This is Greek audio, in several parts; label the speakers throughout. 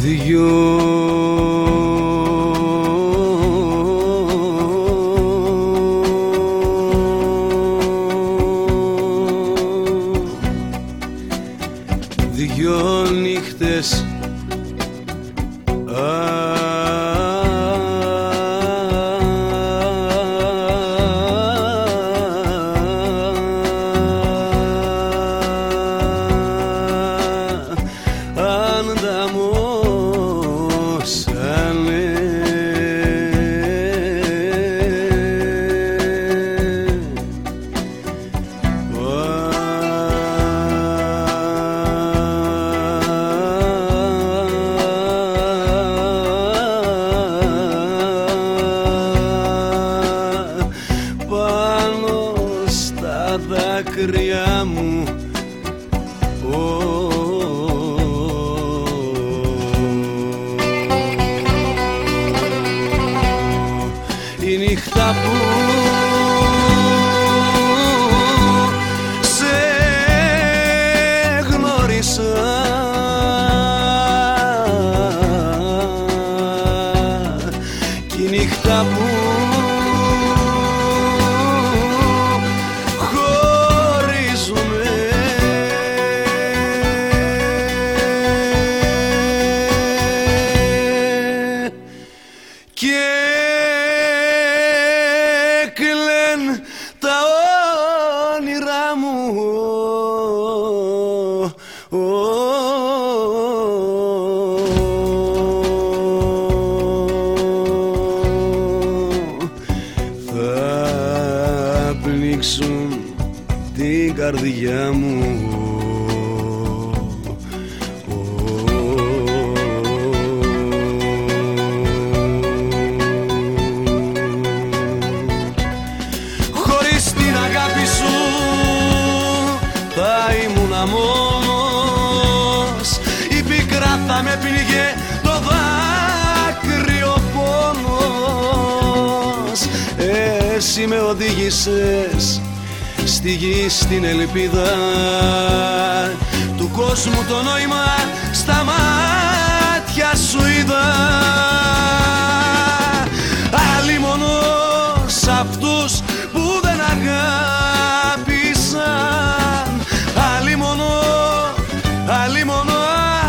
Speaker 1: Δυο νύχτες δάκρυα μου η νύχτα που σε γνώρισα κι η νύχτα που και κλαιν τα όνειρά μου θα πνίξουν την καρδιά μου. Θα ήμουνα μόνος, η πίκρα θα με πνίγε, το δάκρυ ο πόνος. Εσύ με οδήγησες στη γη στην ελπίδα του κόσμου, το νόημα στα μάτια σου είδα. Αλλήμωνος αυτούς που δεν αγάπησαν, αλλήμωνο, αλλήμωνο,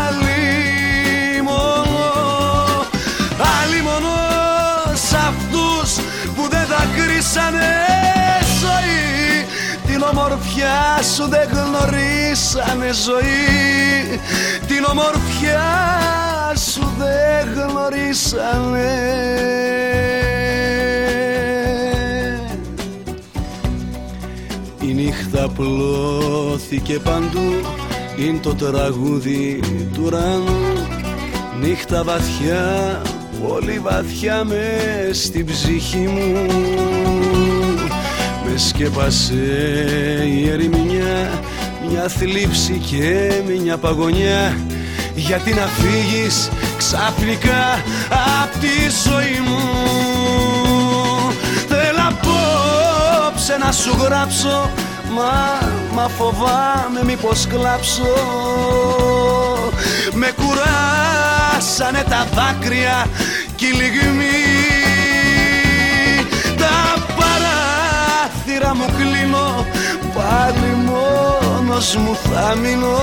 Speaker 1: αλλήμωνο σ' αυτούς που δεν δακρύσανε ζωή. Την ομορφιά σου δεν γνωρίσανε ζωή, την ομορφιά σου δεν γνωρίσανε. Η νύχτα πλώθηκε παντού, είναι το τραγούδι του ουρανού. Νύχτα βαθιά, πολύ βαθιά μες στην ψυχή μου. Με σκέπασε η ερημιά, μια θλίψη και μια παγωνιά. Γιατί να φύγεις ξαφνικά απ' τη ζωή μου. Θέλω απόψε να σου γράψω, μα φοβάμαι μήπως κλάψω. Με κουράσανε τα δάκρυα κι η λυγμή. Τα παράθυρα μου κλείνω, πάλι μόνος μου θα μείνω.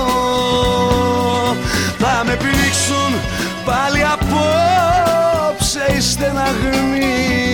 Speaker 1: Θα με πνίξουν πάλι απόψε οι στεναγμοί.